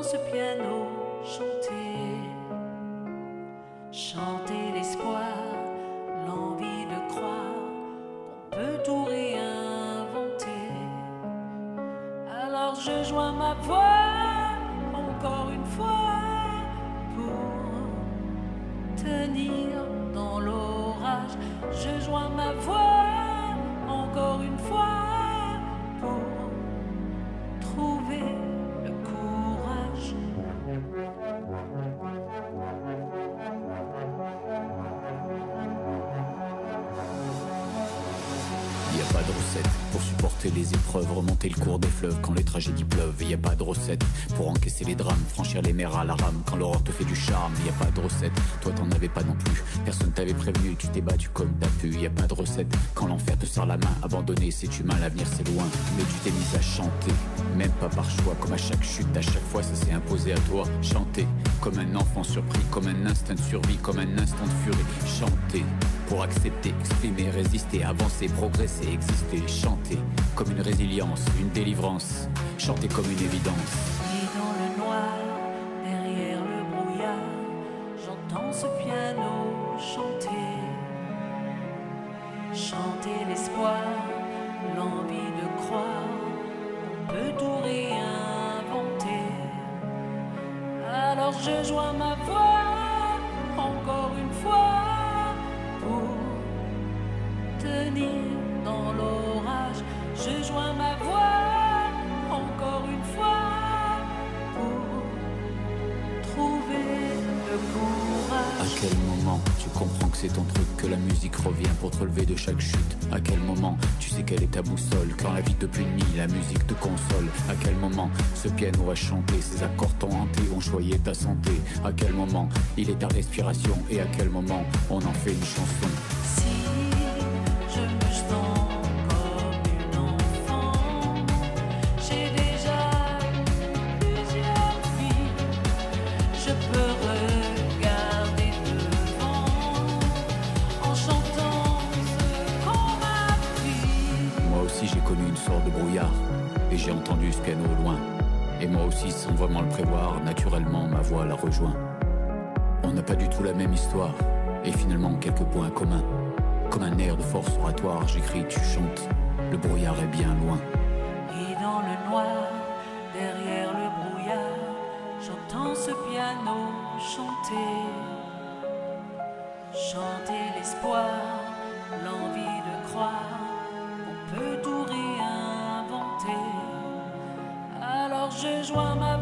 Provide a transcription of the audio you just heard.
ce piano chanter, chanter l'espoir, l'envie de croire qu'on peut tout réinventer. Alors je joins ma voix encore une fois pour tenir dans l'orage. Je joins ma voix encore une fois pour trouver le courage. Y a pas de recette pour supporter les épreuves, remonter le cours des fleuves quand les tragédies pleuvent. Y a pas de recette pour encaisser les drames, franchir les mers à la rame quand l'aurore te fait du charme. Y a pas de recette, toi t'en avais pas non plus, personne t'avait prévenu, tu t'es battu comme t'as pu. Y a pas de recette quand l'enfer te serre la main, abandonné c'est humain, l'avenir c'est loin. Mais tu t'es mise à chanter, même pas par choix, comme à chaque chute, à chaque fois ça s'est imposé à toi. Chanter comme un enfant surpris, comme un instinct de survie, comme un instant de furie. Chanter pour accepter, exprimer, résister, avancer, progresser, exister. Chanter comme une résilience, une délivrance. Chanter comme une évidence. Et dans le noir, derrière le brouillard, j'entends ce piano chanter. Chanter l'espoir, l'envie de croire qu'on peut tout réinventer. Alors je joins ma voix encore une fois pour tenir dans l'orage. Je joins ma voix encore une fois pour trouver le courage. À quel moment tu comprends que c'est ton truc, que la musique revient pour te relever de chaque chute? À quel moment tu sais quelle est ta boussole, quand la vie te punit, la musique te console? À quel moment ce piano a chanté, ses accords t'ont hanté, ont choyé ta santé? À quel moment il est ta respiration, et à quel moment on en fait une chanson? Si je me sens comme une enfant, j'ai déjà eu plusieurs vies, je peux regarder devant en chantant ce qu'on m'a appris. Moi aussi j'ai connu une sorte de brouillard, et j'ai entendu ce piano au loin. Et moi aussi, sans vraiment le prévoir, naturellement ma voix la rejoint. On n'a pas du tout la même histoire, et finalement quelques points communs. Comme un air de force oratoire, j'écris, tu chantes, le brouillard est bien loin. Et dans le noir, derrière le brouillard, j'entends ce piano chanter. Chanter l'espoir, l'envie de croire qu'on peut tout réinventer. Alors je joins ma